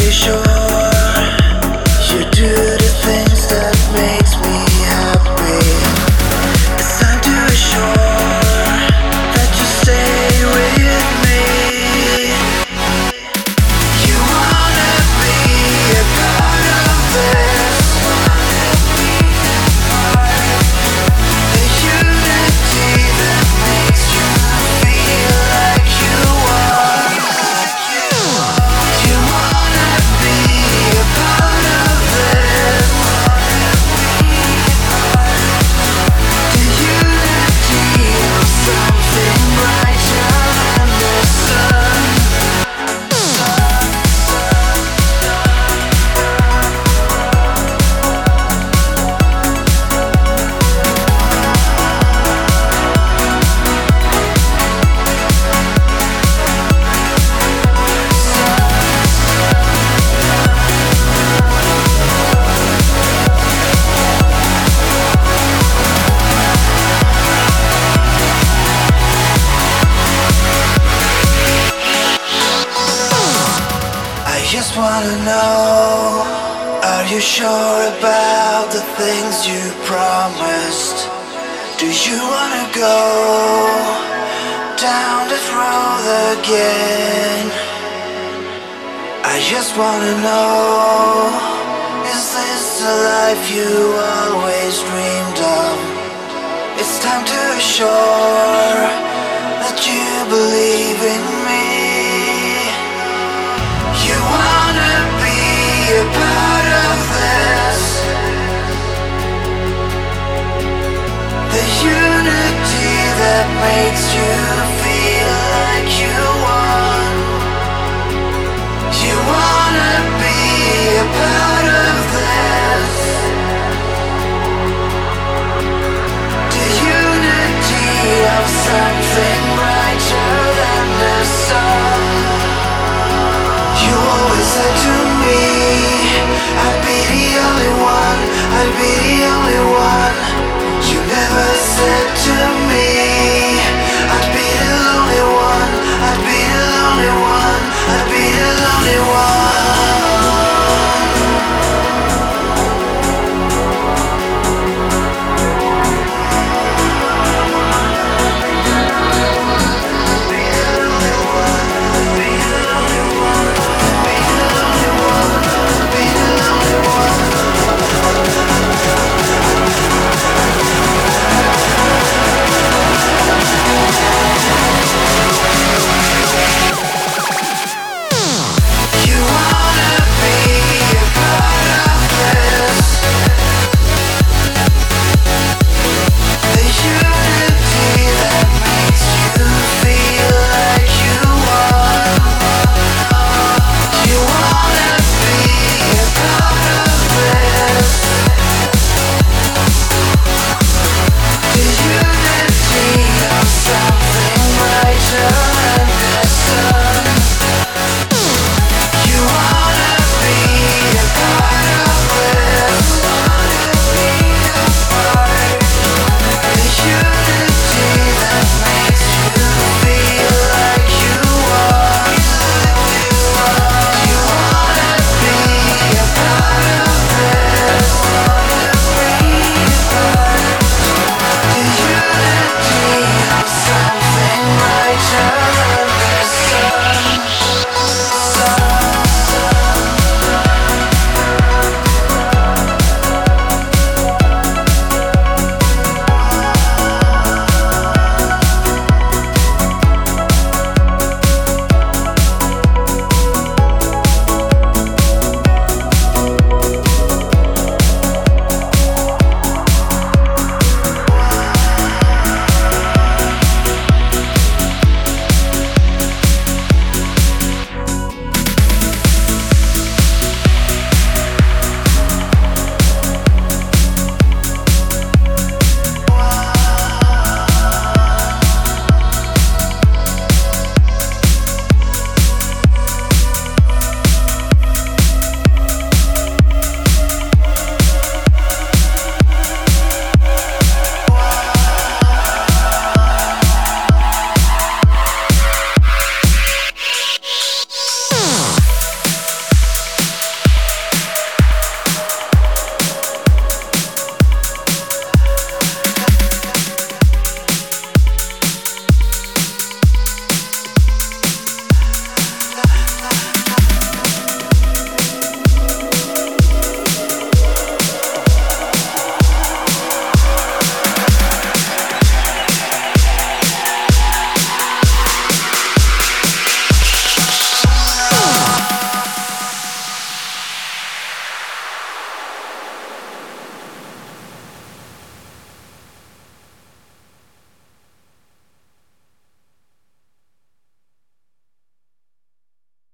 you sure you do the things that makes me happy? It's time to assure that you stay with me. You wanna be a part of this, the unity that makes you feel like you are. You wanna be a part of this, the unity of something brighter than the sun. I just wanna know, are you sure about the things you promised? Do you wanna go down this road again? I just wanna know, is this the life you always dreamed of? It's time to assure that you believe in me. You wanna be a part of this, the unity that makes you